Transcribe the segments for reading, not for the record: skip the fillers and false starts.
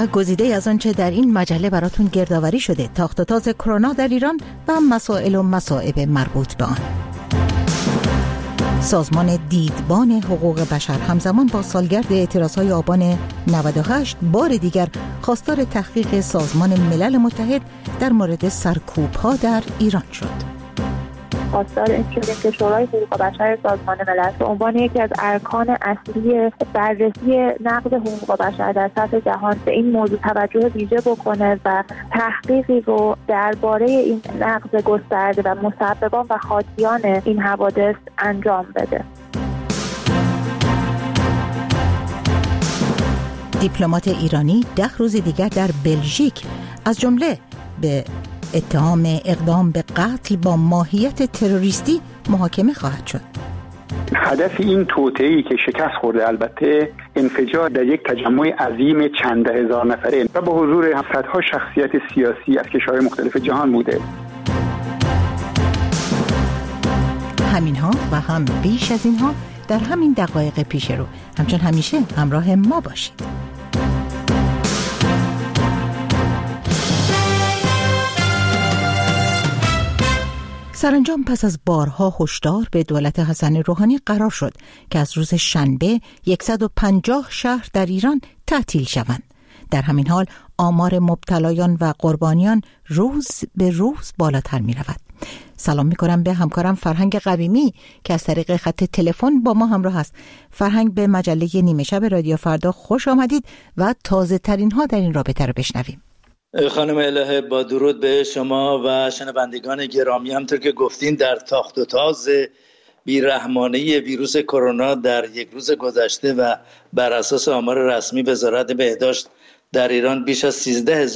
و گزیده از آنچه در این مجله براتون گردآوری شده، تاخت و تاز کرونا در ایران و مسائل و مصائب مربوط به آن. سازمان دیدبان حقوق بشر همزمان با سالگرد اعتراضهای آبان 98 بار دیگر خواستار تحقیق سازمان ملل متحد در مورد سرکوب‌ها در ایران شد. خواستار این شده که شورای حقوق بشر سازمان ملل به عنوان یکی از ارکان اصلی بررسی نقض حقوق بشر در سطح جهان به این موضوع توجه ویژه بکنه و تحقیقی رو درباره این نقض گسترده و مسببان و خاطیان این حوادث انجام بده. دیپلمات ایرانی 10 روز دیگر در بلژیک از جمله به اتهام اقدام به قتل با ماهیت تروریستی محاکمه خواهد شد. هدف این توطئه‌ای که شکست خورده البته انفجار در یک تجمع عظیم چند هزار نفره و با حضور صدها شخصیت سیاسی از کشورهای مختلف جهان بوده. همینها و هم بیش از اینها در همین دقایق پیش رو. همچون همیشه همراه ما باشید. سرانجام پس از بارها هشدار به دولت حسن روحانی قرار شد که از روز شنبه 150 شهر در ایران تعطیل شوند. در همین حال آمار مبتلایان و قربانیان روز به روز بالاتر می رود. سلام می کنم به همکارم فرهنگ قویمی که از طریق خط تلفن با ما همراه است. فرهنگ، به مجله نیمه شب رادیو فردا خوش آمدید و تازه ترین ها در این رابطه رو بشنویم. خانم الهه، با درود به شما و شنوندگان گرامی. همطور که گفتین در تاخت و تاز بیرحمانه ویروس کرونا در یک روز گذشته و بر اساس آمار رسمی وزارت بهداشت در ایران بیش از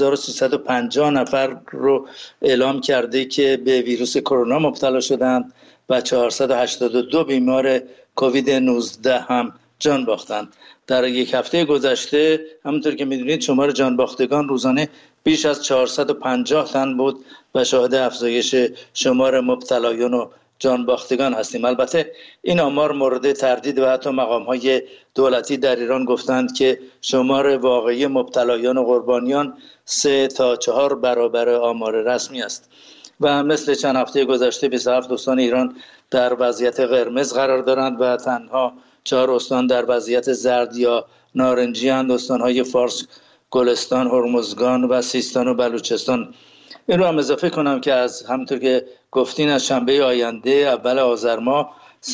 13350 نفر رو اعلام کرده که به ویروس کرونا مبتلا شدند و 482 بیمار کووید 19 هم جان باختند. در یک هفته گذشته همونطور که میدونید شمار جان باختگان روزانه بیش از 450 تن بود و شاهد افزایش شمار مبتلایان و جان باختگان هستیم. البته این آمار مورد تردید و حتی مقام‌های دولتی در ایران گفتند که شمار واقعی مبتلایان و قربانیان 3 تا 4 برابر آمار رسمی است. و مثل چند هفته گذشته 27 استان ایران در وضعیت قرمز قرار دارند و تنها 4 استان در وضعیت زرد یا نارنجی اند: استان‌های فارس، گلستان، هرمزگان و سیستان و بلوچستان. این رو هم اضافه کنم که از همونطور که گفتین از شنبه آینده اول آذر ماه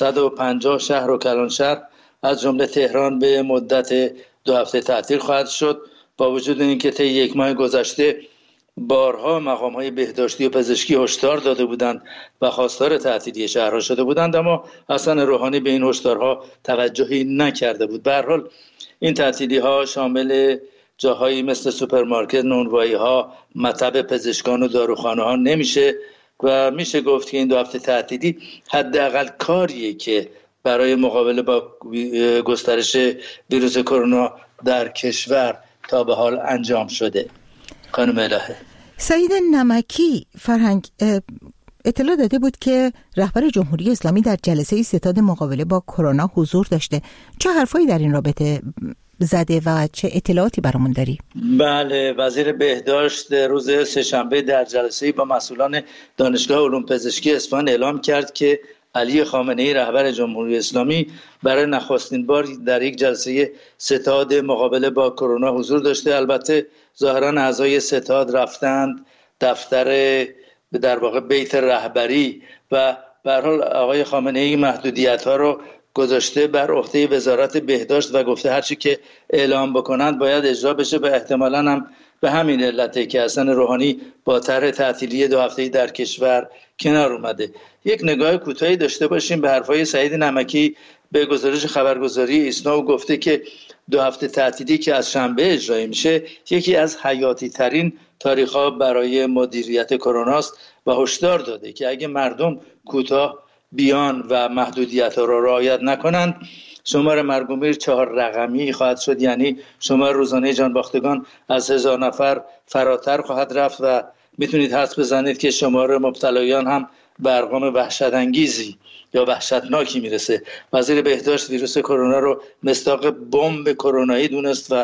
150 شهر و کلانشهر از جمله تهران به مدت 2 هفته تعطیل خواهد شد. با وجود اینکه طی یک ماه گذشته بارها مقام‌های بهداشتی و پزشکی هشدار داده بودند و خواستار تعطیلی شهرها شده بودند، اما حسن روحانی به این هشدارها توجهی نکرده بود. به هر حال این تعطیلی‌ها شامل جاهایی مثل سوپرمارکت، نونوایی‌ها، مطب پزشکان و داروخانه‌ها نمیشه و میشه گفت که این 2 هفته تعطیلی حداقل کاریه که برای مقابله با گسترش ویروس کرونا در کشور تا به حال انجام شده. خانم الهه، سعید نمکی فرهنگ اطلاع داده بود که رهبر جمهوری اسلامی در جلسه ستاد مقابله با کرونا حضور داشته. چه حرفایی در این رابطه زده و چه اطلاعاتی برامون داری؟ بله، وزیر بهداشت روز سه‌شنبه در جلسه‌ای با مسئولان دانشگاه علوم پزشکی اصفهان اعلام کرد که علی خامنه‌ای رهبر جمهوری اسلامی برای نخستین بار در یک جلسه ستاد مقابله با کرونا حضور داشته. البته ظاهرا اعضای ستاد رفتند دفتر در واقع بیت رهبری و به هر حال آقای خامنه‌ای محدودیت‌ها رو گذاشته بر عهده وزارت بهداشت و گفته هرچی که اعلام بکنند باید اجرا بشه و احتمالاً هم به همین علته که حسن روحانی با طرح تعطیلی 2 هفته‌ای در کشور کنار اومده. یک نگاه کوتاهی داشته باشیم به حرفای سعید نمکی. به گزارش خبرگزاری ایسنا او گفته که 2 هفته تعطیلی که از شنبه اجرا میشه یکی از حیاتی ترین تاریخ‌ها برای مدیریت کرونا است و هشدار داده که اگه مردم کوتاه بیان و محدودیت‌ها را رعایت نکنند شمار مرگ و میر 4 رقمی خواهد شد، یعنی شمار روزانه جانباختگان از 1000 نفر فراتر خواهد رفت و میتونید حدس بزنید که شمار مبتلایان هم به ارقام وحشت‌انگیزی یا وحشتناکی میرسه. وزیر بهداشت ویروس کرونا رو مصداق بمب کرونایی دونست و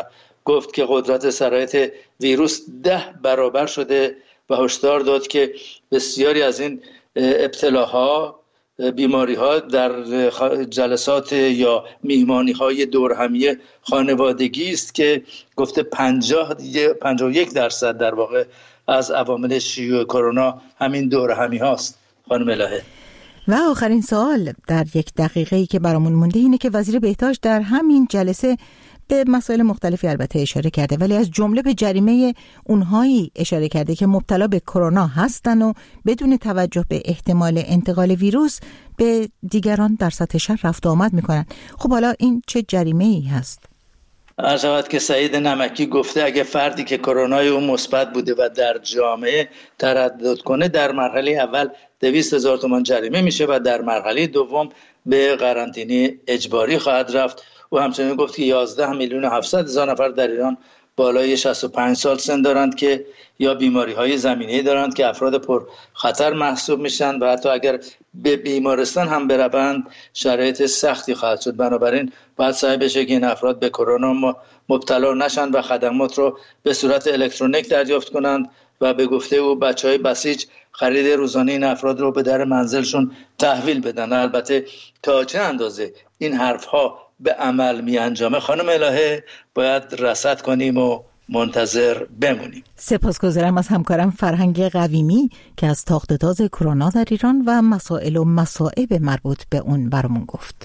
گفت که قدرت سرایت ویروس 10 برابر شده و هشدار داد که بسیاری از این ابتلاها، بیماری‌ها در جلسات یا میهمانی‌های دورهمی خانوادگی است که گفته 51% در واقع از عوامل شیوع کرونا همین دورهمی هاست. خانم الهه، و آخرین سوال در 1 دقیقه‌ای که برامون مونده اینه که وزیر بهداشت در همین جلسه به مسائل مختلفی البته اشاره کرده، ولی از جمله به جریمه اونهایی اشاره کرده که مبتلا به کرونا هستن و بدون توجه به احتمال انتقال ویروس به دیگران در سطح شهر رفت و آمد میکنن. خب حالا این چه جریمه‌ای هست؟ عرض شود که سعید نمکی گفته اگه فردی که کرونای اون مثبت بوده و در جامعه تردد کنه در مرحله اول 200,000 تومان جریمه میشه و در مرحله دوم به قرنطینه اجباری خواهد رفت. و همچنین گفت که 11,700,000 نفر در ایران بالای 65 سال سن دارند که یا بیماری‌های زمینه‌ای دارند که افراد پر خطر محسوب میشن و حتی اگر به بیمارستان هم بروند شرایط سختی خواهد شد. بنابراین باید سعی بشه که این افراد به کرونا مبتلا نشن و خدمات رو به صورت الکترونیک دریافت کنند و به گفته او بچهای بسیج خرید روزانه این افراد رو به در منزلشون تحویل بدن. البته تا چه اندازه این حرف‌ها به عمل می انجامه خانم الهه باید رصد کنیم و منتظر بمونیم. سپاسگزارم از همکارم فرهنگ قویمی که از تاخت تاز کرونا در ایران و مسائل و مصائب مربوط به اون برامون گفت.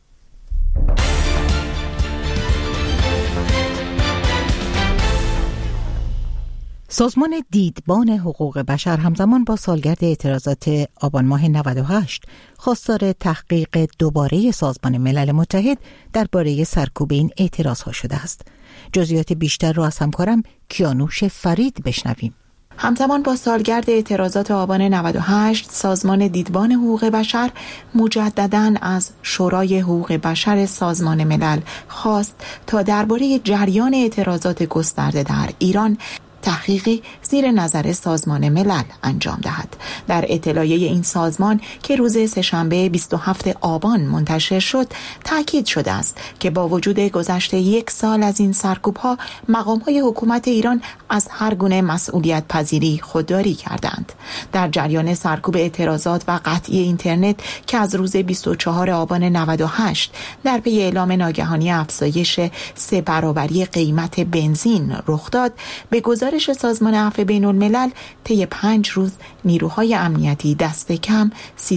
سازمان دیدبان حقوق بشر همزمان با سالگرد اعتراضات آبان ماه 98 خواستار تحقیق دوباره سازمان ملل متحد درباره سرکوب این اعتراضها شده است. جزئیات بیشتر را از همکارم کیانوش فرید بشنویم. همزمان با سالگرد اعتراضات آبان 98 سازمان دیدبان حقوق بشر مجدداً از شورای حقوق بشر سازمان ملل خواست تا درباره جریان اعتراضات گسترده در ایران تحقیقی زیر نظر سازمان ملل انجام دهد. در اطلاعیه این سازمان که روز سه‌شنبه 27 آبان منتشر شد تاکید شده است که با وجود گذشت 1 سال از این سرکوب‌ها مقام‌های حکومت ایران از هر گونه مسئولیت پذیری خودداری کردند. در جریان سرکوب اعتراضات و قطعی اینترنت که از روز 24 آبان 98 در پی اعلام ناگهانی افزایش 3 برابری قیمت بنزین رخ داد، به گزارش سازمان عفو بین الملل طی 5 روز نیروهای امنیتی دست کم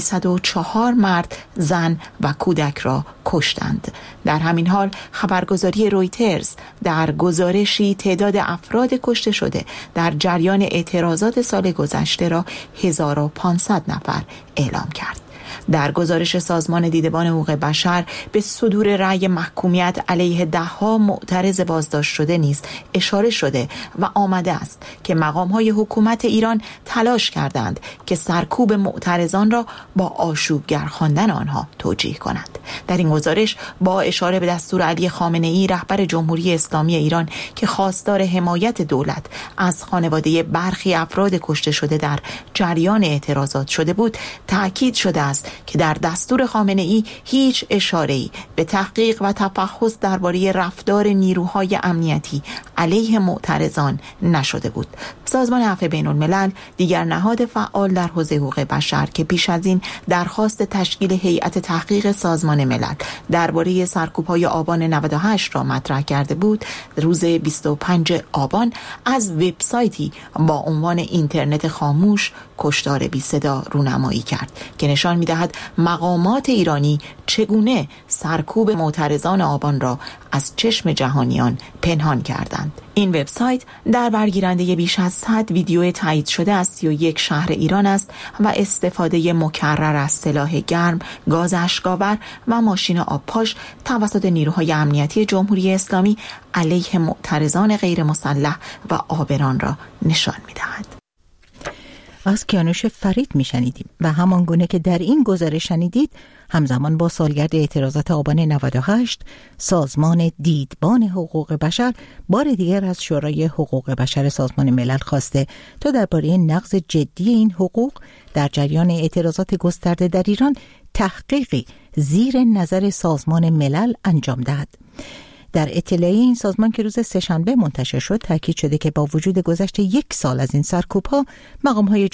304 مرد، زن و کودک را کشتند. در همین حال خبرگزاری رویترز در گزارشی تعداد افراد کشته شده در جریان اعتراضات سال گذشته را 1500 نفر اعلام کرد. در گزارش سازمان دیدبان حقوق بشر به صدور رأی محکومیت علیه 10 معترض بازداشت شده نیز اشاره شده و آمده است که مقام‌های حکومت ایران تلاش کردند که سرکوب معترضان را با آشوبگر خواندن آنها توجیه کنند. در این گزارش با اشاره به دستور علی خامنه‌ای رهبر جمهوری اسلامی ایران که خواستار حمایت دولت از خانواده برخی افراد کشته شده در جریان اعتراضات شده بود، تأکید شده است که در دستور خامنه‌ای هیچ اشاره‌ای به تحقیق و تفحص درباره رفتار نیروهای امنیتی علیه معترضان نشده بود. سازمان عفو بین الملل دیگر نهاد فعال در حوزه حقوق بشر که پیش از این درخواست تشکیل هیئت تحقیق سازمان ملل درباره سرکوب‌های آبان 98 را مطرح کرده بود، روز 25 آبان از وبسایتی با عنوان اینترنت خاموش کشتار بی صدا رونمایی کرد که نشان می‌دهد مقامات ایرانی چگونه سرکوب معترضان آبان را از چشم جهانیان پنهان کردند. این وبسایت در برگیرنده بیش از 100 ویدیو تایید شده از 31 شهر ایران است و استفاده مکرر از سلاح گرم، گاز اشک‌آور و ماشین آبپاش توسط نیروهای امنیتی جمهوری اسلامی علیه معترضان غیر مسلح و آبران را نشان می‌دهد. از کیانوش فرید میشنیدیم و همان گونه که در این گزارش شنیدید همزمان با سالگرد اعتراضات آبان 98 سازمان دیدبان حقوق بشر بار دیگر از شورای حقوق بشر سازمان ملل خواسته تا درباره نقض جدی این حقوق در جریان اعتراضات گسترده در ایران تحقیقی زیر نظر سازمان ملل انجام دهد. در اطلاعیه این سازمان که روز سه‌شنبه منتشر شد تاکید شده که با وجود گذشت 1 سال از این سرکوب‌ها مقام‌های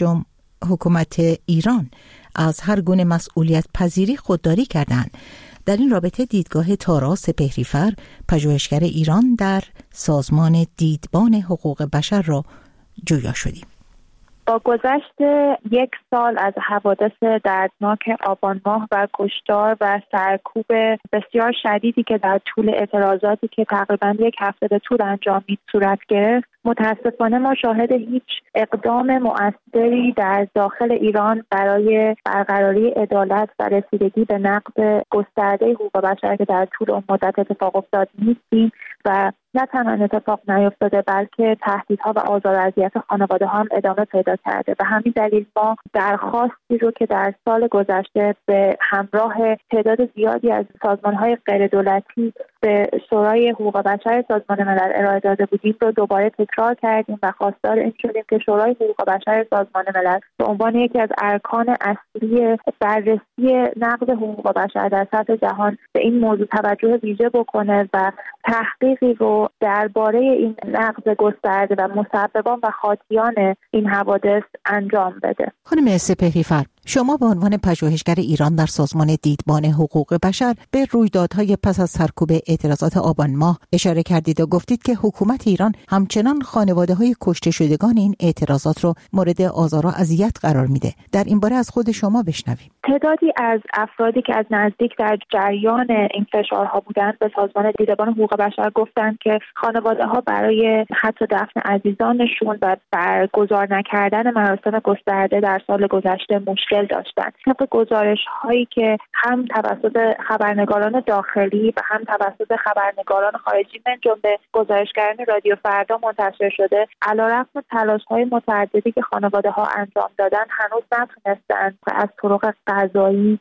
حکومت ایران از هر گونه مسئولیت پذیری خودداری کردند. در این رابطه دیدگاه تارا سپهری‌فر، پژوهشگر ایران در سازمان دیدبان حقوق بشر را جویا شدیم. با گذشت 1 سال از حوادث دردناک آبان ماه و کشتار و سرکوب بسیار شدیدی که در طول اعتراضاتی که تقریباً 1 هفته به طول انجامید صورت گرفت، متاسفانه ما شاهد هیچ اقدام مؤثری در داخل ایران برای برقراری عدالت و رسیدگی به نقض گسترده حقوق بشر که در طول اون مدت اتفاق افتاد نیستیم و نه تنها اتفاق نیفتاده بلکه تهدیدها و آزار و اذیت خانواده ها هم ادامه پیدا کرده. به همین دلیل ما درخواستی رو که در سال گذشته به همراه تعداد زیادی از سازمان‌های غیردولتی به شورای حقوق بشر سازمان ملل ارائه داده بودیم رو دوباره تکرار کردیم و خواستار این شدیم که شورای حقوق بشر سازمان ملل به عنوان یکی از ارکان اصلی بررسی نقض حقوق بشر در سطح جهان به این موضوع توجه ویژه بکنه و تحقیقی رو درباره این نقض گسترده و مسببان و خاطیان این حوادث انجام بده. خانم سپهری‌فر، شما به عنوان پژوهشگر ایران در سازمان دیدبان حقوق بشر به رویدادهای پس از سرکوب اعتراضات آبان ماه اشاره کردید و گفتید که حکومت ایران همچنان خانواده‌های کشته شدگان این اعتراضات رو مورد آزار و اذیت قرار میده. در این باره از خود شما بشنویم. تعدادی از افرادی که از نزدیک در جریان این فشارها بودند به سازمان دیدبان حقوق بشر گفتند که خانواده‌ها برای حتی دفن عزیزانشون و برگزار نکردن مراسم گسترده در سال گذشته مشکل داشتند. طبق گزارش‌هایی که هم توسط خبرنگاران داخلی و هم توسط خبرنگاران خارجی من جمله گزارشگران رادیو فردا منتشر شده، علیرغم تلاش‌های متعددی که خانواده‌ها انجام دادن هنوز نتونستند از طرق قضایی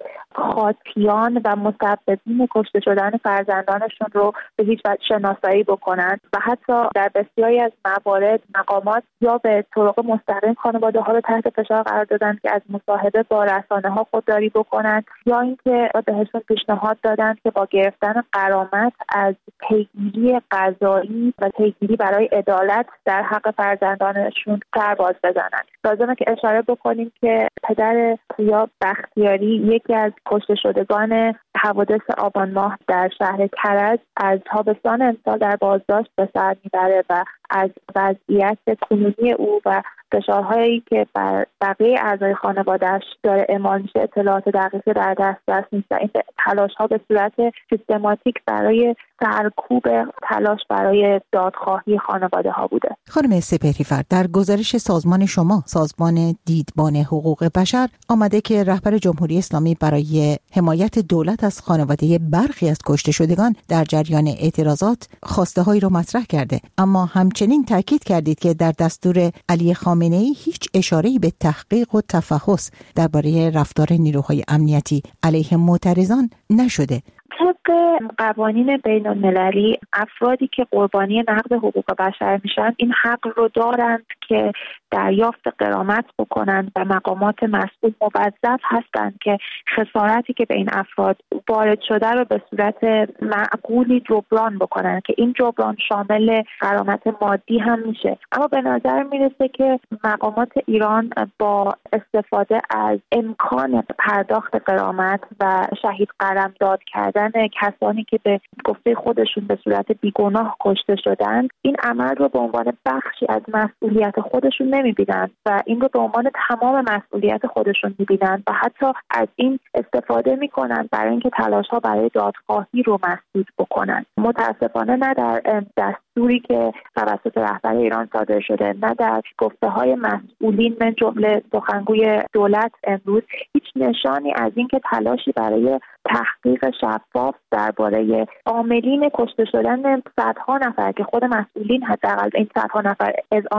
خاطیان و مسببین کشته شدن فرزندانشون رو به هیچ وجه شناسایی بکنند و حتی در بسیاری از موارد مقامات یا به طرق مستقیم خانواده‌ها رو تحت فشار قرار دادند که از مصاحبه با رسانه‌ها خودداری بکنند یا اینکه بهشون پیشنهاد دادند که با گرفتن غرامت از پیگیری قضایی و پیگیری برای عدالت در حق فرزندانشون سر باز بزنند. لازمه که اشاره بکنیم که پدر یا بختیاری یکی از کشته شدگان حوادث آبان ماه در شهر کرج از تابستان امسال در بازداشت به سر میبره و از وضعیت کنونی او و فشارهایی که بر بقیه اعضای خانواده‌اش داره اعمال میشه اطلاعات دقیقی در دسترس نیست و این تلاش‌ها به صورت سیستماتیک برای سرکوب تلاش برای دادخواهی خانواده‌ها بوده. خانم سپهری‌فر، در گزارش سازمان شما، سازمان دیدبان حقوق بشر، آمده که رهبر جمهوری اسلامی برای حمایت دولت از خانواده برخی از کشته شدگان در جریان اعتراضات خواسته‌هایی را مطرح کرده، اما همچنین تاکید کردید که در دستور علی خامنه‌ای هیچ اشاره‌ای به تحقیق و تفحص درباره رفتار نیروهای امنیتی علیه معترضان نشده. طبق قوانین بین المللی افرادی که قربانی نقض حقوق بشر میشن این حق رو دارند که دریافت غرامت بکنند و مقامات مسئول موظف هستند که خسارتی که به این افراد وارد شده رو به صورت معقولی جبران بکنند که این جبران شامل غرامت مادی هم میشه. اما به نظر میرسه که مقامات ایران با استفاده از امکان پرداخت غرامت و شهید قلمداد کردن کسانی که به گفته خودشون به صورت بیگناه کشته شدند این عمل رو به عنوان بخشی از مسئولیت خودشون نمیبینن و این رو به عنوان تمام مسئولیت خودشون میبینن و حتی از این استفاده میکنن برای اینکه تلاش‌ها برای دادخواهی رو مسدود بکنن. متاسفانه نه در دستوری که توسط رهبر ایران صادر شده نه در گفته‌های مسئولین من جمله سخنگوی دولت امروز هیچ نشانی از اینکه تلاشی برای تحقیق شفاف درباره عاملین کشته شدن صدها نفر که خود مسئولین حداقل این صدها نفر اذعان کردن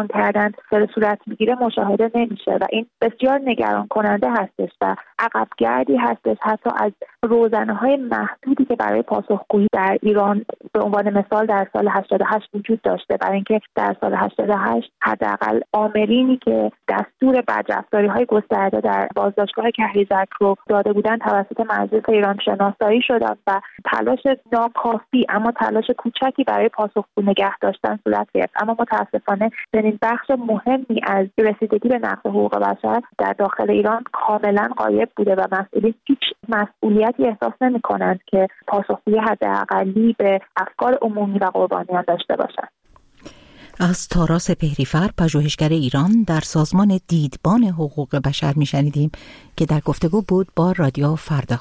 مثلا صورت میگیره مشاهده نمیشه و این بسیار نگران کننده هستش و عقبگردی هستش حتی از روزنه‌های محدودی که برای پاسخگویی در ایران به عنوان مثال در سال 88 وجود داشته، برای اینکه در سال 88 حداقل آمرینی که دستور بدرفتاری‌های گسترده در بازداشتگاه کهریزک رو داده بودن توسط مجلس ایران شناسایی شدند و تلاش ناکافی اما تلاش کوچکی برای پاسخگو نگه داشتن صورت گرفت. اما متاسفانه چنین بخش مهمی از رسیدگی به نقض حقوق بشر در داخل ایران کاملا غایب بوده و مسئولین هیچ مسئولیتی احساس نمی‌کنند که پاسخگویی حداقلی به افکار عمومی و قربانیان داشته باشند. از تارا سپهری‌فر، پژوهشگر ایران در سازمان دیدبان حقوق بشر میشنیدیم که در گفتگو بود با رادیو فردا.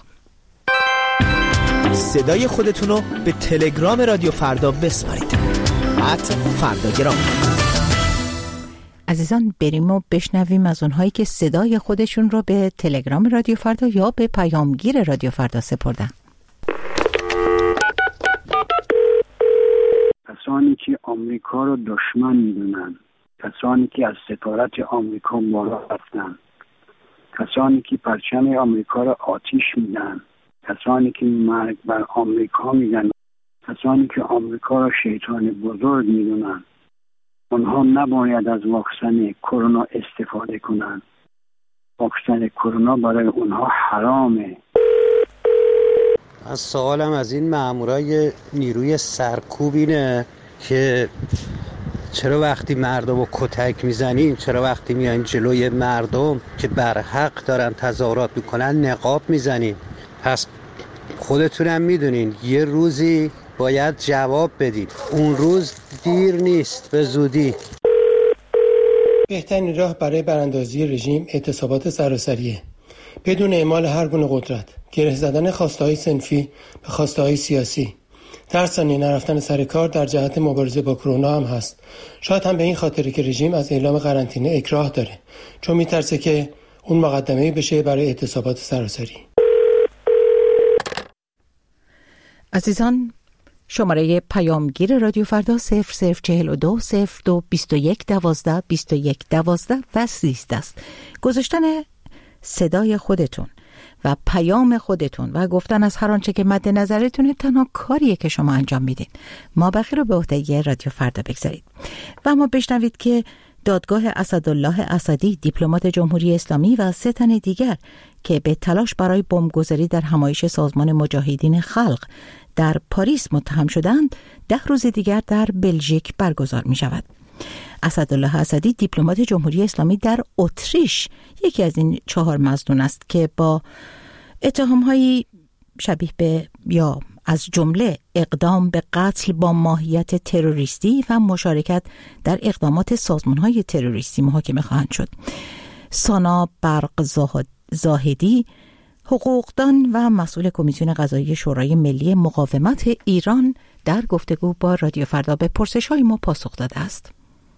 صدای خودتون رو به تلگرام رادیو فردا بسپارید. @فرداگرام. عزیزان بریم و بشنویم از اونهایی که صدای خودشون رو به تلگرام رادیو فردا یا به پیامگیر رادیو فردا سپردن. کسانی که آمریکا رو دشمن میدونن، کسانی که از سفارت آمریکا بالا رفتن، کسانی که پرچم آمریکا رو آتیش میدن، کسانی که مرگ بر آمریکا میگن، کسانی که آمریکا رو شیطان بزرگ میدونن، اونها نباید از واکسن کرونا استفاده کنن. واکسن کرونا برای اونها حرامه. از سوالم از این مامورای نیروی سرکوب اینه که چرا وقتی مردم رو کتک میزنین، چرا وقتی میان جلوی مردم که بر حق دارن تظاهرات میکنن نقاب میزنین؟ پس خودتونم میدونین یه روزی باید جواب بدید، اون روز دیر نیست، به زودی. بهترین راه برای براندازی رژیم اعتصابات سراسریه بدون اعمال هر گونه قدرت، گره زدن خواسته‌های صنفی به خواسته‌های سیاسی. در ثانیه نرفتن سر کار در جهت مبارزه با کرونا هم هست. شاید هم به این خاطره که رژیم از اعلام قرنطینه اکراه داره، چون میترسه که اون مقدمه‌ای بشه برای اعتصابات سراسری. عزیزان، شماره پیامگیر رادیو فردا 0042 02 21 12 21 12 و 13 است. گذاشتن صدای خودتون و پیام خودتون و گفتن از هر آنچه که مد نظرتونه تنها کاریه که شما انجام میدین. ما بقیه رو به عهده رادیو فردا بگذارید. و اما بشنوید که دادگاه اسدالله اسدی، دیپلمات جمهوری اسلامی و 3 تن دیگر که به تلاش برای بمبگذاری در همایش سازمان مجاهدین خلق در پاریس متهم شدند، 10 روز دیگر در بلژیک برگزار می شود. اسدالله اسدی، دیپلمات جمهوری اسلامی در اتریش، یکی از این 4 مظنون است که با اتهام‌هایی شبیه به یا از جمله اقدام به قتل با ماهیت تروریستی و مشارکت در اقدامات سازمان‌های تروریستی محاکمه خواهند شد. سانا برق زاهدی، حقوقدان و مسئول کمیسیون قضایی شورای ملی مقاومت ایران، در گفتگو با رادیو فردا به پرسش‌های ما پاسخ داده است.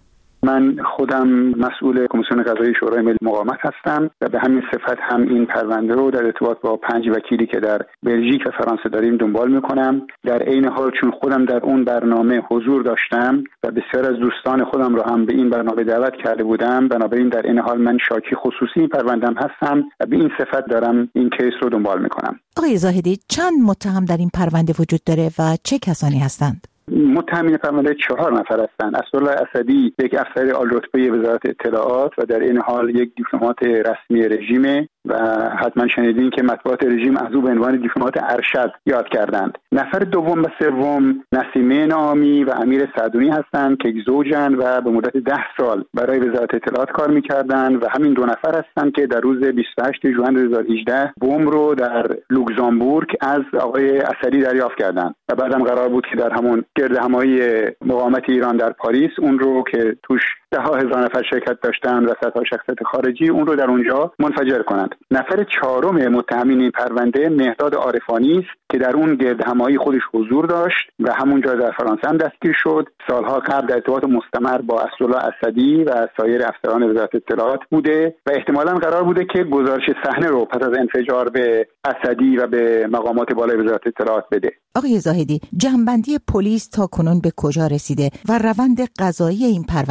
من خودم مسئول کمیسیون قضایی شورای ملی مقاومت هستم و به همین صفت هم این پرونده رو در ارتباط با 5 وکیلی که در بلژیک و فرانسه داریم دنبال میکنم. در عین حال چون خودم در اون برنامه حضور داشتم و بسیار از دوستان خودم رو هم به این برنامه دعوت کرده بودم، بنابراین در عین حال من شاکی خصوصی این پرونده‌ام هستم و به این صفت دارم این کیس رو دنبال میکنم. آقای زاهدی، چند متهم در این پرونده وجود داره و چه کسانی هستند؟ متهمین پرونده 4 نفر هستند. اسدالله اسدی یک افسر عالی‌رتبه وزارت اطلاعات و در این حال یک دیپلمات رسمی رژیم و حتما شنیدین که مطبوعات رژیم از او به عنوان دیپلمات ارشد یاد کردند. نفر دوم و سوم نسیمه نامی و امیر سعدونی هستند که زوجن و به مدت 10 سال برای وزارت اطلاعات کار می‌کردند و همین 2 نفر هستند که در روز 28 ژوئن 2018 بمب رو در لوکزامبورگ از آقای اسدی دریافت کردند و بعدم قرار بود که در همون گردهمایی مقاومت ایران در پاریس اون رو که توش 10,000 نفر شرکت داشتن و صدها شخصیت خارجی اون رو در اونجا منفجر کنند. نفر 4 متهمین این پرونده مهداد عارفانی است که در اون گردهمایی خودش حضور داشت و همونجا در فرانسه هم دستگیر شد. سالها قبل در ارتباط مستمر با اسدالله اسدی و سایر افسران وزارت اطلاعات بوده و احتمالاً قرار بوده که گزارش صحنه رو پس از انفجار به اسدی و به مقامات بالای وزارت اطلاعات بده. آقای زاهدی، جمع‌بندی پلیس تا کنون به کجا رسیده و روند قضایی این پرونده چگونه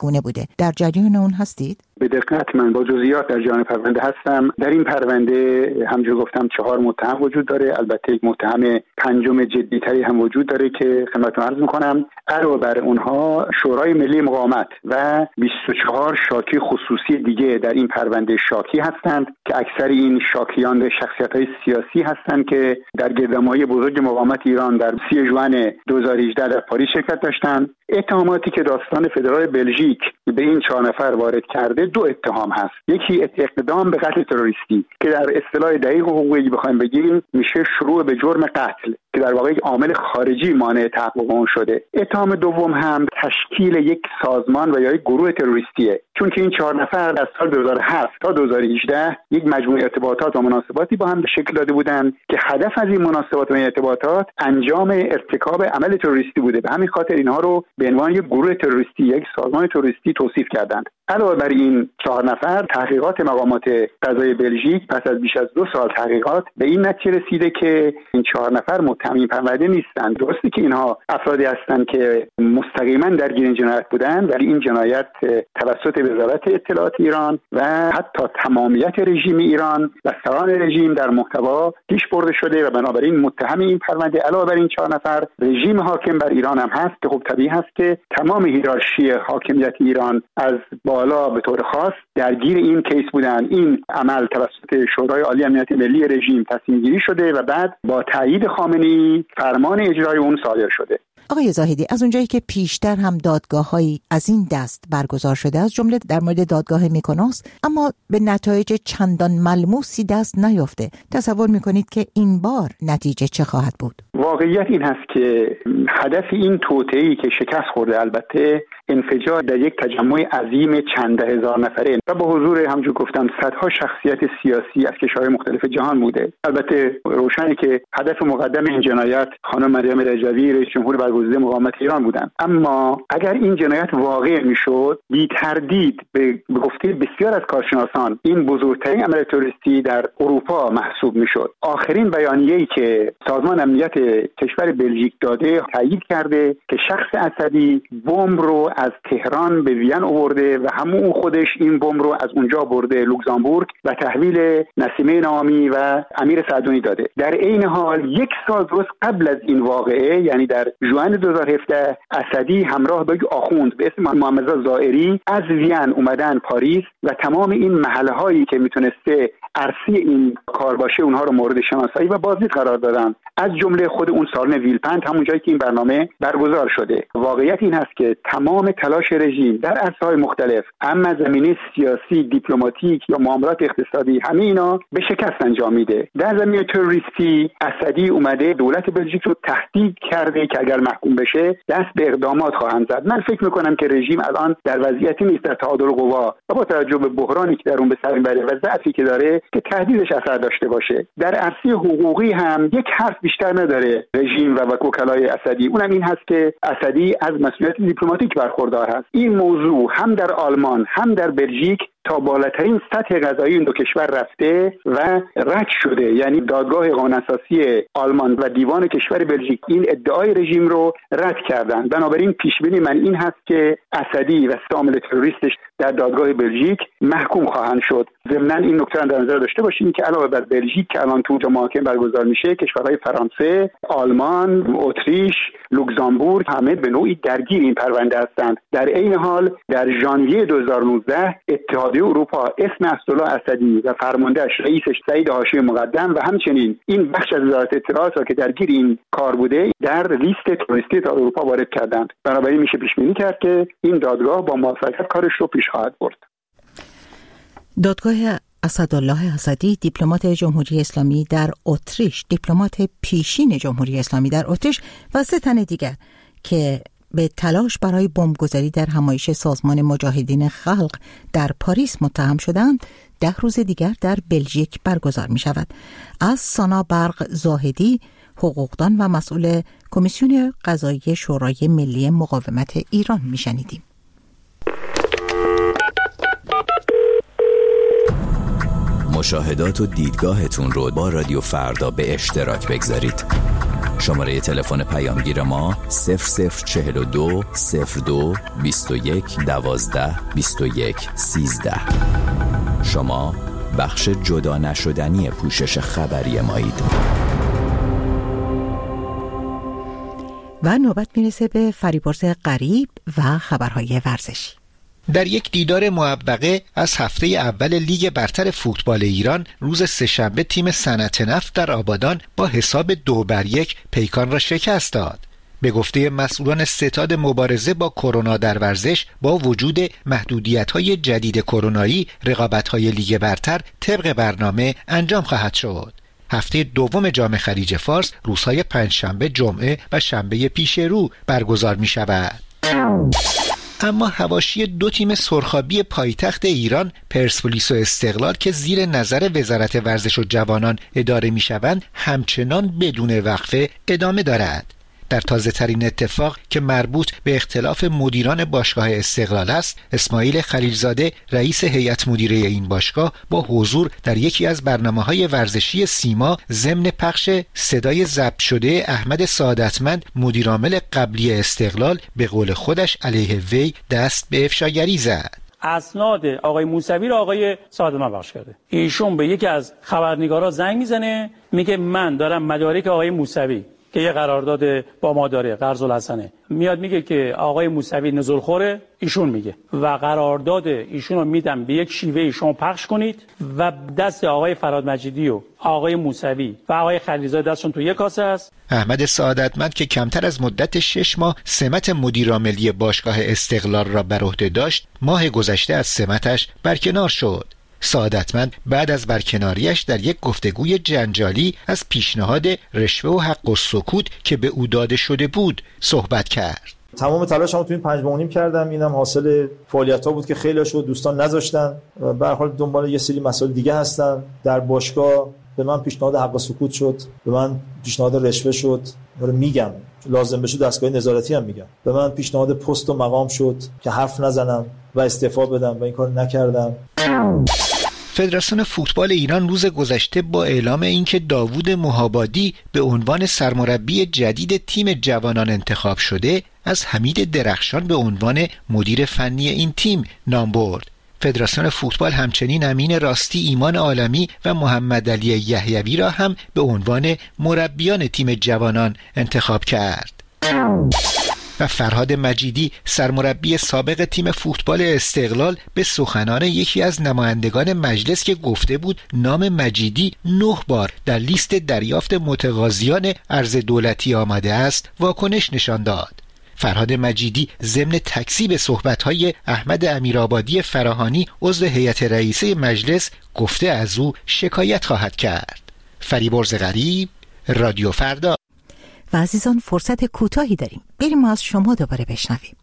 چگونه بوده؟ در جریان اون هستید؟ به دقت من با جزئیات در جریان پرونده هستم. در این پرونده همونجور گفتم 4 متهم وجود داره. البته یک متهم پنجم جدی‌تری هم وجود داره که خدمتتون عرض می‌کنم. علاوه بر اونها شورای ملی مقاومت و 24 شاکی خصوصی دیگه در این پرونده شاکی هستند که اکثر این شاکیان شخصیت‌های سیاسی هستند که در گردهمایی بزرگ مقاومت ایران در 30 ژوئن 2018 در پاریس شرکت داشتند. اتهاماتی که داستان فدرال بلژیک به این 4 نفر وارد کرده 2 اتهام هست. یکی اقدام به قتل تروریستی که در اصطلاح دقیق حقوقی بخوایم بگیم میشه شروع به جرم قتل که در واقع عامل خارجی مانع تحقق اون شده. اتهام دوم هم تشکیل یک سازمان و یا یک گروه تروریستیه، چون که این 4 نفر از سال 2007 تا 2018 یک مجموعه ارتباطات و مناسباتی با هم به شکل داده بودند که هدف از این مناسبات و این ارتباطات انجام ارتکاب عمل تروریستی بوده. به همین خاطر اینها رو به عنوان یک گروه تروریستی، یک سازمان تروریستی توصیف کردند. علاوه بر این 4 نفر تحقیقات مقامات قضایی بلژیک پس از بیش از 2 سال تحقیقات به این نتیجه رسیده که این 4 نفر متهم پرونده نیستند. درسته که اینها افرادی هستند که مستقیما درگیر این جنایت بودند، ولی این جنایت توسط وزارت اطلاعات ایران و حتی تمامیت رژیم ایران و سران رژیم در محتوا پیش برده شده و بنابراین متهم این پرونده علاوه بر این 4 نفر رژیم حاکم بر ایران هم هست که خب طبیعی هست که تمام هیرارشی حاکمیت ایران از بالا به طور خاص درگیر این کیس بودن. این عمل توسط شورای عالی امنیت ملی رژیم تصمیم گیری شده و بعد با تایید خامنه‌ای فرمان اجرای اون صادر شده. آقای زاهدی، از اونجایی که پیشتر هم دادگاه‌هایی از این دست برگزار شده از جمله در مورد دادگاه میکنوس، اما به نتایج چندان ملموسی دست نیافته، تصور میکنید که این بار نتیجه چه خواهد بود؟ واقعیت این هست که هدف این توطئه‌ای که شکست خورده البته انفجار در یک تجمع عظیم چند ده هزار نفره و با حضور همونجور گفتم صدها شخصیت سیاسی از کشورهای مختلف جهان بوده. البته روشنه که هدف مقدم این جنایت خانم مریم رجوی رئیس جمهور برگزیده مقاومت ایران بودند. اما اگر این جنایت واقع میشد، بی تردید به گفته بسیار از کارشناسان این بزرگترین عمل تروریستی در اروپا محسوب میشد. آخرین بیانیه‌ای که سازمان امنیت کشور بلژیک داده تایید کرده که شخص اسدی بمب رو از تهران به وین آورده و همون خودش این بمب رو از اونجا برده لوکزامبورگ و تحویل نسیمه نامی و امیر سعدونی داده. در عین حال 1 سال درست قبل از این واقعه، یعنی در ژوئن 2017، اسدی همراه با یک آخوند به اسم محمد زائری از وین اومدن پاریس و تمام این محلهایی که میتونسته عرصه این کار باشه اونها رو مورد شناسایی و بازدید قرار دادن، از جمله خود اون سالن ویلپند، همون جایی که این برنامه برگزار شده. واقعیت این هست که تمام تلاش رژیم در عرصه‌های مختلف، اما زمینه سیاسی، دیپلماتیک یا معاملات اقتصادی، همه اینا به شکست انجام میده. در زمینه تروریستی اسدی اومده دولت بلژیک رو تهدید کرده که اگر محکوم بشه دست به اقدامات خواهند زد. من فکر میکنم که رژیم الان در وضعیتی نیست در تعادل قوا و با توجه به بحرانی که در اون به سر میبره و ضعفی که داره که تهدیدش اثر داشته باشه. در عرصه حقوقی هم یک حرف بیشتر نداره رژیم و وکلای اسدی، اونم این هست که اسدی از مسئولیت دیپلماتیک برخوردار هست. این موضوع هم در آلمان هم در بلژیک تا بالاترین سطح قضایی این 2 کشور رفته و رد شده. یعنی دادگاه قانون اساسی آلمان و دیوان کشور بلژیک این ادعای رژیم رو رد کردند. بنابراین پیش بینی من این هست که اسدی و عامل تروریستش در دادگاه بلژیک محکوم خواهند شد. ضمن این نکته را در نظر داشته باشیم که علاوه بر بلژیک که الان تو محاکمه برگزار میشه، کشورهای فرانسه، آلمان، اتریش، لوکزامبورگ همه به نوعی درگیر این پرونده هستند. در این حال در ژانویه 2019 اتحادیه اروپا اسم اسدالله اسدی و فرماندهش رئیسش سعید هاشمی مقدم و همچنین این بخش از وزارت اطلاعات را که درگیر این کار بوده در لیست تروریستی تا اروپا وارد کردند. بنابراین میشه پیش بینی کرد که این دادگاه با موفقیت کارش رو پیش خواهد برد. دادگاه اسدالله اسدی، دیپلمات جمهوری اسلامی در اتریش، دیپلمات پیشین جمهوری اسلامی در اتریش و 3 تن دیگر که به تلاش برای بمبگذاری در همایش سازمان مجاهدین خلق در پاریس متهم شدند، 10 روز دیگر در بلژیک برگزار می شود. از سانا برق زاهدی، حقوقدان و مسئول کمیسیون قضایی شورای ملی مقاومت ایران می شنیدیم. مشاهدات و دیدگاهتون رو با رادیو فردا به اشتراک بگذارید. شماره تلفن پیامگیر ما 0042 02 21 12 21 13. شما بخش جدا نشدنی پوشش خبری مایید. و نوبت میرسه به فریبرز غریب و خبرهای ورزشی. در یک دیدار معوقه از هفته اول لیگ برتر فوتبال ایران روز سه‌شنبه تیم صنعت نفت در آبادان با حساب 2-1 پیکان را شکست داد. به گفته مسئولان ستاد مبارزه با کرونا در ورزش، با وجود محدودیت‌های جدید کرونایی، رقابت‌های لیگ برتر طبق برنامه انجام خواهد شد. هفته دوم جام خلیج فارس روزهای پنجشنبه، جمعه و شنبه پیش رو برگزار می شود. اما حواشی دو تیم سرخابی پایتخت ایران، پرسپولیس و استقلال که زیر نظر وزارت ورزش و جوانان اداره می شوند، همچنان بدون وقفه ادامه دارد. در تازه ترین اتفاق که مربوط به اختلاف مدیران باشگاه استقلال است، اسماعیل خلیلزاده رئیس هیئت مدیره این باشگاه با حضور در یکی از برنامه‌های ورزشی سیما ضمن پخش صدای ضبط شده احمد سعادتمند مدیرعامل قبلی استقلال به قول خودش علیه وی دست به افشاگری زد. اسناد آقای موسوی رو آقای سعادتمند بخش کرده. ایشون به یکی از خبرنگارا زنگ میزنه، میگه من دارم مدارک آقای موسوی که یه قرارداد با ما داره، قرض الحسنه، میاد میگه که آقای موسوی نزولخوره، ایشون میگه و قرارداد ایشون رو میدم به یک شیوه شما پخش کنید و دست آقای فراد مجیدی و آقای موسوی و آقای خلیلزاده دستشون تو یک کاسه است. احمد سعادتمند که کمتر از مدت 6 ماه سمت مدیرعاملی باشگاه استقلال را بر عهده داشت، ماه گذشته از سمتش برکنار شد. سعادتمند بعد از برکناریش در یک گفتگوی جنجالی از پیشنهاد رشوه و حق السکوت که به او داده شده بود صحبت کرد. تمام تلاشمو تو این 5 ماه و نیم کردم، اینم حاصل فعالیت‌ها بود که خیلی‌هاشو دوستان نذاشتن و به هر حال دنبال یه سری مسائل دیگه هستن. در باشگاه به من پیشنهاد حق السکوت شد، به من پیشنهاد رشوه شد، میگم لازم بشه دستگاه نظارتی هم میگم، به من پیشنهاد پست و مقام شد که حرف نزنم و استعفا بدم و این کار نکردم. فدراسیون فوتبال ایران روز گذشته با اعلام اینکه داوود مهابادی به عنوان سرمربی جدید تیم جوانان انتخاب شده، از حمید درخشان به عنوان مدیر فنی این تیم نام برد. فدراسیون فوتبال همچنین امین راستی ایمان عالمی و محمد علی یحیوی را هم به عنوان مربیان تیم جوانان انتخاب کرد. و فرهاد مجیدی سرمربی سابق تیم فوتبال استقلال به سخنان یکی از نمایندگان مجلس که گفته بود نام مجیدی 9 بار در لیست دریافت متقاضیان ارز دولتی آمده است واکنش نشان داد. فرهاد مجیدی ضمن تکذیب صحبت‌های احمد امیرآبادی فراهانی عضو هیئت رئیسه مجلس گفته از او شکایت خواهد کرد. فریبرز غریب، رادیو فردا. و عزیزان فرصت کوتاهی داریم، بریم ما از شما دوباره بشنویم.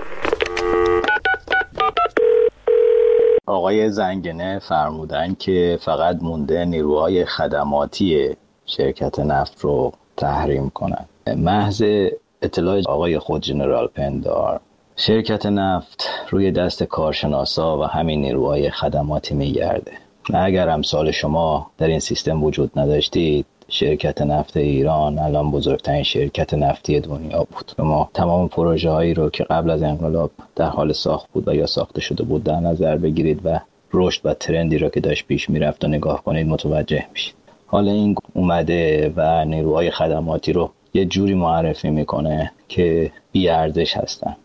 آقای زنگنه فرمودن که فقط مونده نیروهای خدماتی شرکت نفت رو تحریم کنن. محض اطلاع آقای خود جنرال پندار، شرکت نفت روی دست کارشناسا و همین نیروهای خدماتی میگرده. اگر امثال شما در این سیستم وجود نداشتید، شرکت نفت ایران الان بزرگترین شرکت نفتی دنیا بود. ما تمام پروژه هایی رو که قبل از انقلاب در حال ساخت بود و یا ساخته شده بود در نظر بگیرید و رشد و ترندی رو که داشت پیش میرفت و نگاه کنید متوجه میشید. حالا این اومده و نیروهای خدماتی رو یه جوری معرفی میکنه که بی ارزش هستن.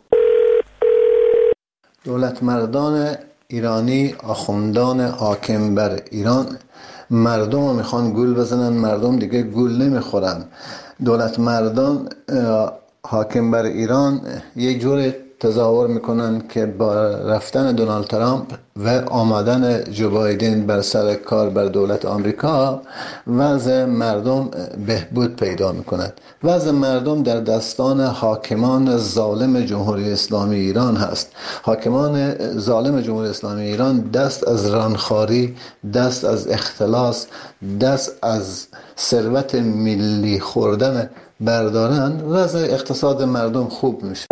دولت مردان ایرانی، آخوندان حاکم بر ایران مردم رو میخوان گول بزنن، مردم دیگه گول نمیخورن. دولت مردان حاکم بر ایران یه جور تظاهر میکنن که با رفتن دونالد ترامپ و آمدن جو بایدن بر سر کار بر دولت آمریکا وضع مردم بهبود پیدا میکند. وضع مردم در دستان حاکمان ظالم جمهوری اسلامی ایران هست. حاکمان ظالم جمهوری اسلامی ایران دست از رانخواری، دست از اختلاس، دست از ثروت ملی خوردن بردارن، وضع اقتصاد مردم خوب میشه.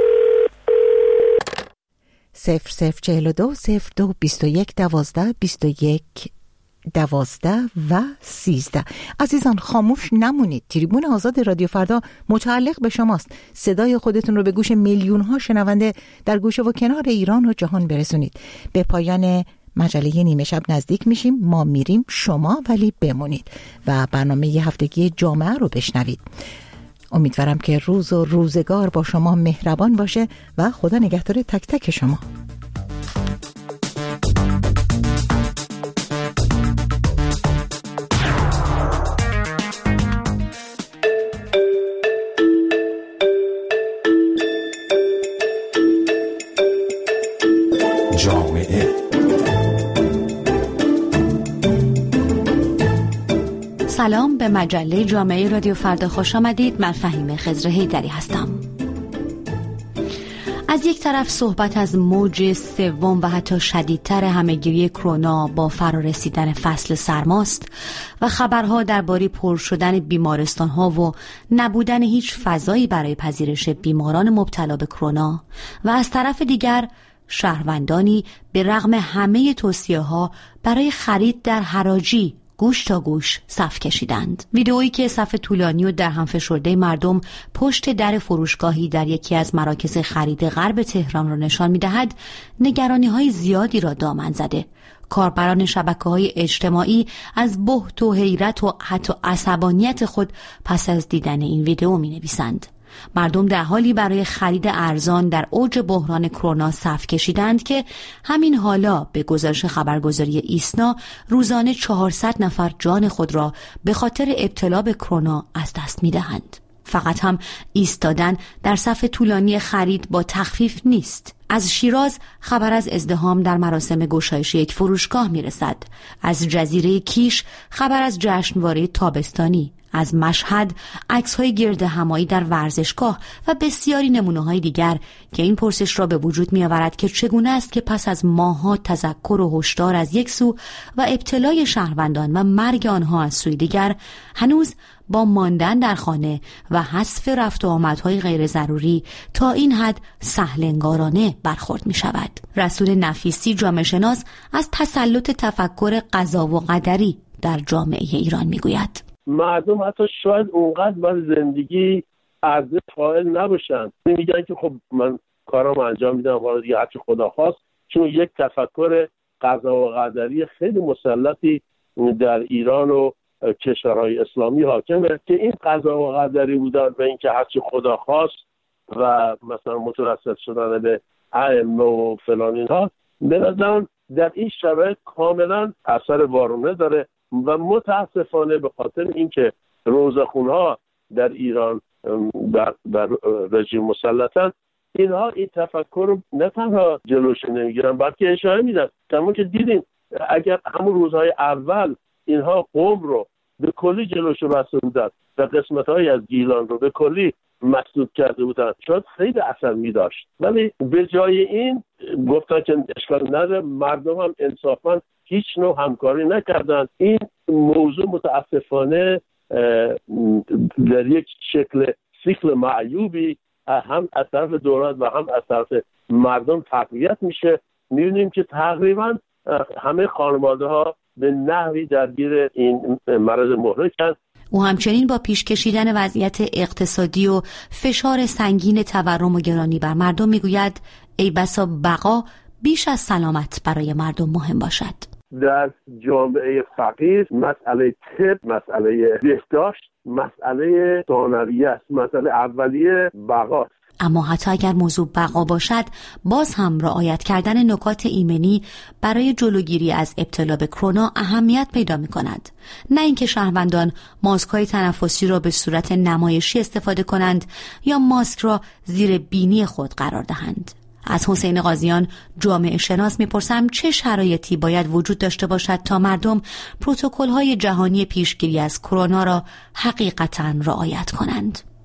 0042 02 21 12 21 12 و 13. عزیزان خاموش نمونید. تریبون آزاد رادیو فردا متعلق به شماست. صدای خودتون رو به گوش میلیون ها شنونده در گوشه و کنار ایران و جهان برسونید. به پایان مجله نیمه شب نزدیک میشیم. ما میریم، شما ولی بمونید و برنامه هفتگی جامعه رو بشنوید. امیدوارم که روز و روزگار با شما مهربان باشه و خدا نگهدار تک تک شما. جامعه سلام، به مجله جامعه رادیو فردا خوش آمدید. من فهیمه خضر حیدری هستم. از یک طرف صحبت از موج سوم و حتی شدیدتر همهگیری کرونا با فرارسیدن فصل سرماست و خبرها درباره پر شدن بیمارستان‌ها و نبودن هیچ فضایی برای پذیرش بیماران مبتلا به کرونا، و از طرف دیگر شهروندانی به رغم همه توصیه‌ها برای خرید در حراجی گوش تا گوش صف کشیدند. ویدئویی که صف طولانی و در هم فشرده مردم پشت در فروشگاهی در یکی از مراکز خرید غرب تهران را نشان می‌دهد، نگرانی‌های زیادی را دامن زده. کاربران شبکه‌های اجتماعی از بهت و حیرت و حتی عصبانیت خود پس از دیدن این ویدئو می‌نویسند. مردم در حالی برای خرید ارزان در اوج بحران کرونا صف کشیدند که همین حالا به گزارش خبرگزاری ایسنا روزانه 400 نفر جان خود را به خاطر ابتلا به کرونا از دست می‌دهند. فقط هم ایستادن در صف طولانی خرید با تخفیف نیست. از شیراز خبر از ازدحام در مراسم گشایش یک فروشگاه میرسد. از جزیره کیش خبر از جشنواره تابستانی. از مشهد عکس‌های گرد همایی در ورزشگاه و بسیاری نمونه‌های دیگر که این پرسش را به وجود می‌آورد که چگونه است که پس از ماه‌ها تذکر و هشدار از یک سو و ابتلای شهروندان و مرگ آنها از سوی دیگر، هنوز با ماندن در خانه و حذف رفت و آمدهای غیر ضروری تا این حد سهل‌انگارانه برخورد می‌شود. رسول نفیسی جامعه شناس از تسلط تفکر قضا و قدری در جامعه ایران می‌گوید: مردم حتی شاید اونقدر بر زندگی ارزش قائل نباشن، میگن که خب من کارامو انجام میدم، حالا دیگه هرچی خدا خواست، چون یک تفکر قضا و قدری خیلی مسلطی در ایران و کشورهای اسلامی حاکمه که این قضا و قدری بودن و اینکه هرچی خدا خواست و مثلا متوسل شدن به ائمه و فلان اینها، به نظرم در این شرایط کاملا اثر وارونه داره و متاسفانه به خاطر اینکه روزخونها در ایران بر رژیم مسلطن، اینها این تفکر رو نه تنها جلوش نمیگیرن بلکه اشاره میدن. همون که دیدیم اگر همون روزهای اول اینها قم رو به کلی جلوش بسته بودن و قسمت‌های از گیلان رو به کلی مسدود کرده بودن، شاید خیلی اثر می‌داشت. ولی به جای این گفتن که اشکال نداره، مردم هم انصافاً هیچ نوع همکاری نکردن. این موضوع متاسفانه در یک شکل سیکل معیوبی هم از طرف دولت و هم از طرف مردم تقویت میشه. می‌بینیم که تقریباً همه خانواده‌ها به نحوی درگیر این مرض مهلکند. او همچنین با پیش کشیدن وضعیت اقتصادی و فشار سنگین تورم و گرانی بر مردم میگوید ای بسا بقا بیش از سلامت برای مردم مهم باشد. در جامعه فقیر مسئله طب، مسئله بهداشت، مسئله ثانویه است، مسئله اولیه بقاست. اما حتی اگر موضوع بقا باشد، باز هم رعایت کردن نکات ایمنی برای جلوگیری از ابتلا به کرونا اهمیت پیدا می کند. نه اینکه شهروندان ماسک‌های تنفسی را به صورت نمایشی استفاده کنند یا ماسک را زیر بینی خود قرار دهند. از حسین قاضیان جامعه شناس میپرسم چه شرایطی باید وجود داشته باشد تا مردم پروتکل‌های جهانی پیشگیری از کرونا را حقیقتاً رعایت کنند؟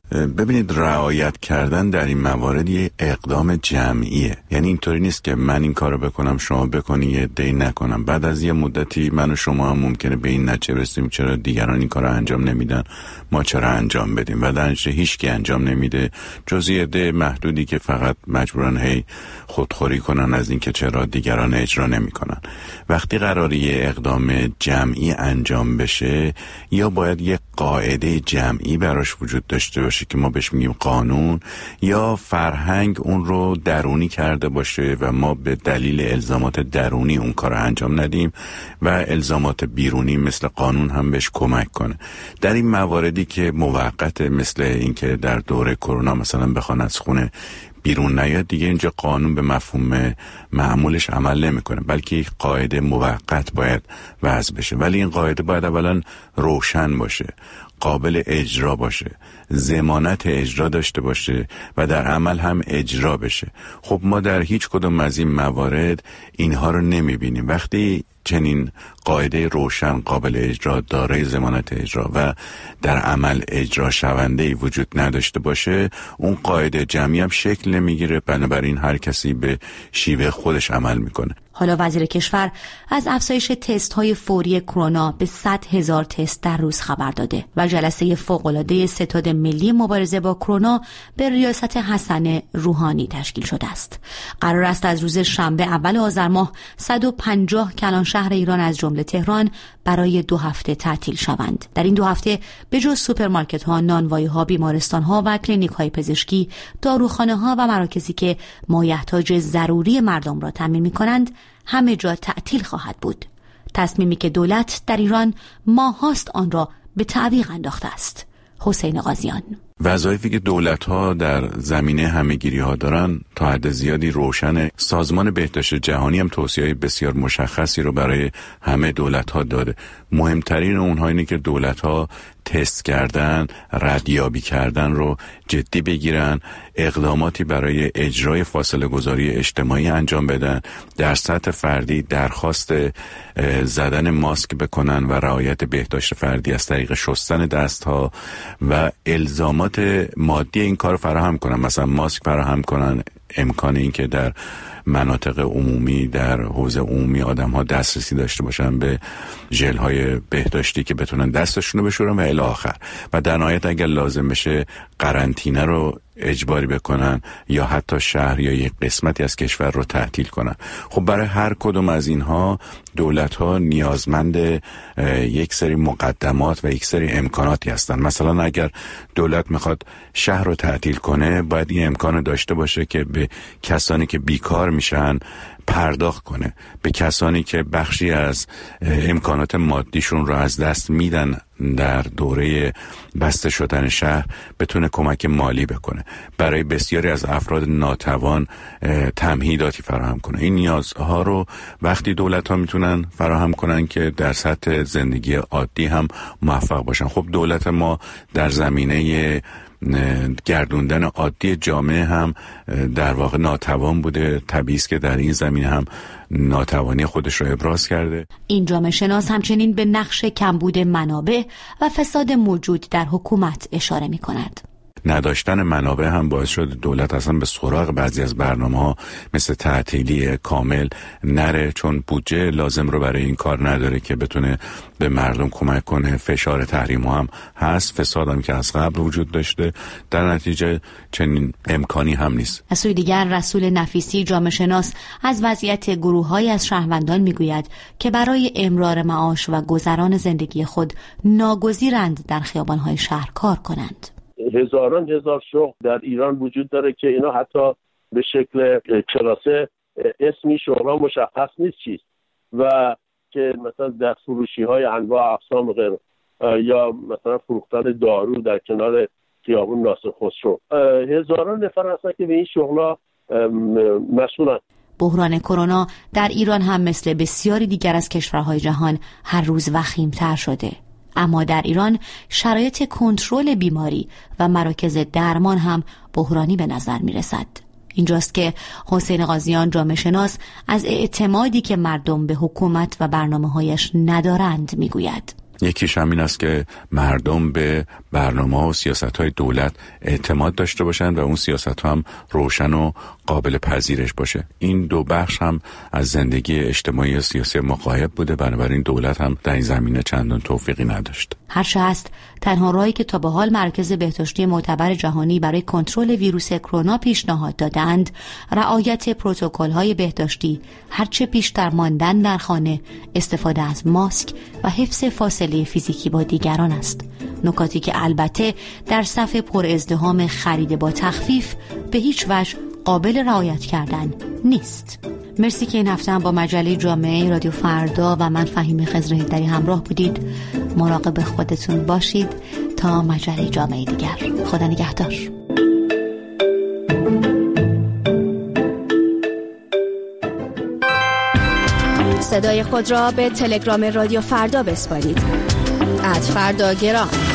ببینید، رعایت کردن در این موارد یه اقدام جمعیه. یعنی اینطوری نیست که من این کارو بکنم شما بکنی یه عده‌ای نکنم. بعد از یه مدتی من و شما هم ممکنه به این نتیجه برسیم چرا دیگران این کارو انجام نمیدن، ما چرا انجام بدیم، و در نتیجه هیچکی انجام نمیده جز یه عده محدودی که فقط مجبورن هی خودخوری کنن از اینکه چرا دیگران اجرا نمیکنن. وقتی قراره یه اقدام جمعی انجام بشه، یا باید یه قاعده جمعی براش وجود داشته باشه که ما بهش میگیم قانون، یا فرهنگ اون رو درونی کرده باشه و ما به دلیل الزامات درونی اون کار رو انجام ندیم و الزامات بیرونی مثل قانون هم بهش کمک کنه. در این مواردی که موقت، مثل اینکه در دوره کرونا مثلا بخوان از خونه بیرون نیاد، دیگه اینجا قانون به مفهوم معمولش عمل نمیکنه، بلکه یک قاعده موقت باید وضع بشه. ولی این قاعده باید اولا روشن باشه، قابل اجرا باشه، ضمانت اجرا داشته باشه و در عمل هم اجرا بشه. خب ما در هیچ کدوم از این موارد اینها رو نمیبینیم. وقتی چنین قاعده روشن، قابل اجرا، دارای ضمانت اجرا و در عمل اجرا شونده وجود نداشته باشه، اون قاعده جمعی هم شکل نمیگیره، بنابراین هر کسی به شیوه خودش عمل میکنه. حالا وزیر کشور از افزایش تست‌های فوری کرونا به 100,000 تست در روز خبر داده و جلسه فوق‌العاده ستاد ملی مبارزه با کرونا به ریاست حسن روحانی تشکیل شده است. قرار است از روز شنبه اول آذر ماه 150 کلان شهر ایران از جمله تهران برای 2 هفته تعطیل شوند. در این 2 هفته به جز سوپرمارکت‌ها، نانوایی‌ها، بیمارستان‌ها و کلینیک‌های پزشکی، داروخانه‌ها و مراکزی که مایحتاج ضروری مردم را تامین می‌کنند، همه جا تعطیل خواهد بود. تصمیمی که دولت در ایران ماهاست آن را به تعویق انداخته است. حسین قاضیان: وظایفی که دولت‌ها در زمینه همه‌گیری‌ها دارن تا حد زیادی روشن. سازمان بهداشت جهانی هم توصیه‌های بسیار مشخصی رو برای همه دولت‌ها داده. مهمترین اونها اینه که دولت‌ها تست کردن، ردیابی کردن رو جدی بگیرن، اقداماتی برای اجرای فاصله گذاری اجتماعی انجام بدن، در سطح فردی درخواست زدن ماسک بکنن و رعایت بهداشت فردی از طریق شستن دست‌ها و الزامات مادی این کار فراهم کنن، مثلا ماسک فراهم کنن، امکان این که در مناطق عمومی، در حوزه عمومی آدم‌ها دسترسی داشته باشن به ژل‌های بهداشتی که بتونن دستشون رو بشورن و الی آخر. و در نهایت اگر لازم بشه قرنطینه رو اجباری بکنن یا حتی شهر یا یک قسمتی از کشور رو تعطیل کنن. خب برای هر کدوم از اینها دولت‌ها نیازمند یک سری مقدمات و یک سری امکاناتی هستن. مثلا اگر دولت میخواد شهر رو تعطیل کنه، باید این امکان داشته باشه که به کسانی که بیکار میشن پرداخت کنه، به کسانی که بخشی از امکانات مادیشون رو از دست میدن در دوره بسته شدن شهر بتونه کمک مالی بکنه، برای بسیاری از افراد ناتوان تمهیداتی فراهم کنه. این نیازها رو وقتی دولت‌ها میتونن فراهم کنن که در سطح زندگی عادی هم موفق باشن. خب دولت ما در زمینه گردوندن عادی جامعه هم در واقع ناتوان بوده. طبیعی است که در این زمینه هم ناتوانی خودش رو ابراز کرده. این جامعه شناس همچنین به نقش کمبود منابع و فساد موجود در حکومت اشاره می کند. نداشتن منابع هم باعث شده دولت اصلا به سراغ بعضی از برنامه‌ها مثل تعطیلی کامل نره، چون بودجه لازم رو برای این کار نداره که بتونه به مردم کمک کنه. فشار تحریم هم هست، فساد هم که از قبل وجود داشته، در نتیجه چنین امکانی هم نیست. از سوی دیگر رسول نفیسی جامعه شناس از وضعیت گروه‌های از شهروندان میگوید که برای امرار معاش و گذران زندگی خود ناگزیرند در خیابان‌های شهر کار کنند. هزاران هزار شغل در ایران وجود داره که اینا حتی به شکل کلاسه اسمی شغل‌ها مشخص نیست چیست و که مثلا در فروشی‌های انواع اقسام غیر یا مثلا فروختن دارو در کنار خیابون ناصر خسرو، هزاران نفر هستن که به این شغل‌ها مسئولن. بحران کرونا در ایران هم مثل بسیاری دیگر از کشورهای جهان هر روز وخیم‌تر شده. اما در ایران شرایط کنترل بیماری و مراکز درمان هم بحرانی به نظر می رسد. اینجاست که حسین قاضیان جامعه شناس از اعتمادی که مردم به حکومت و برنامه‌هایش ندارند می گوید. یکیش همین است که مردم به برنامه و سیاست‌های دولت اعتماد داشته باشند و اون سیاست‌ها هم روشن و قابل پذیرش باشه. این دو بخش هم از زندگی اجتماعی و سیاسی ما غایب بوده، بنابراین دولت هم در این زمینه چندان توفیقی نداشت. هرچه هست تنها راهی که تا به حال مرکز بهداشتی معتبر جهانی برای کنترل ویروس کرونا پیشنهاد دادند رعایت پروتکل‌های بهداشتی، هرچه بیشتر ماندن در خانه، استفاده از ماسک و حفظ فاصله فیزیکی با دیگران است. نکاتی که البته در صف پر ازدحام خرید با تخفیف به هیچ وجه قابل رعایت کردن نیست. مرسی که این هفته هم با مجله جامعه رادیو فردا و من فهیم خضرهیدری همراه بودید. مراقب خودتون باشید تا مجله جامعه دیگر. خدا نگهدار. صدای خود را به تلگرام رادیو فردا بسپارید. @فرداگرام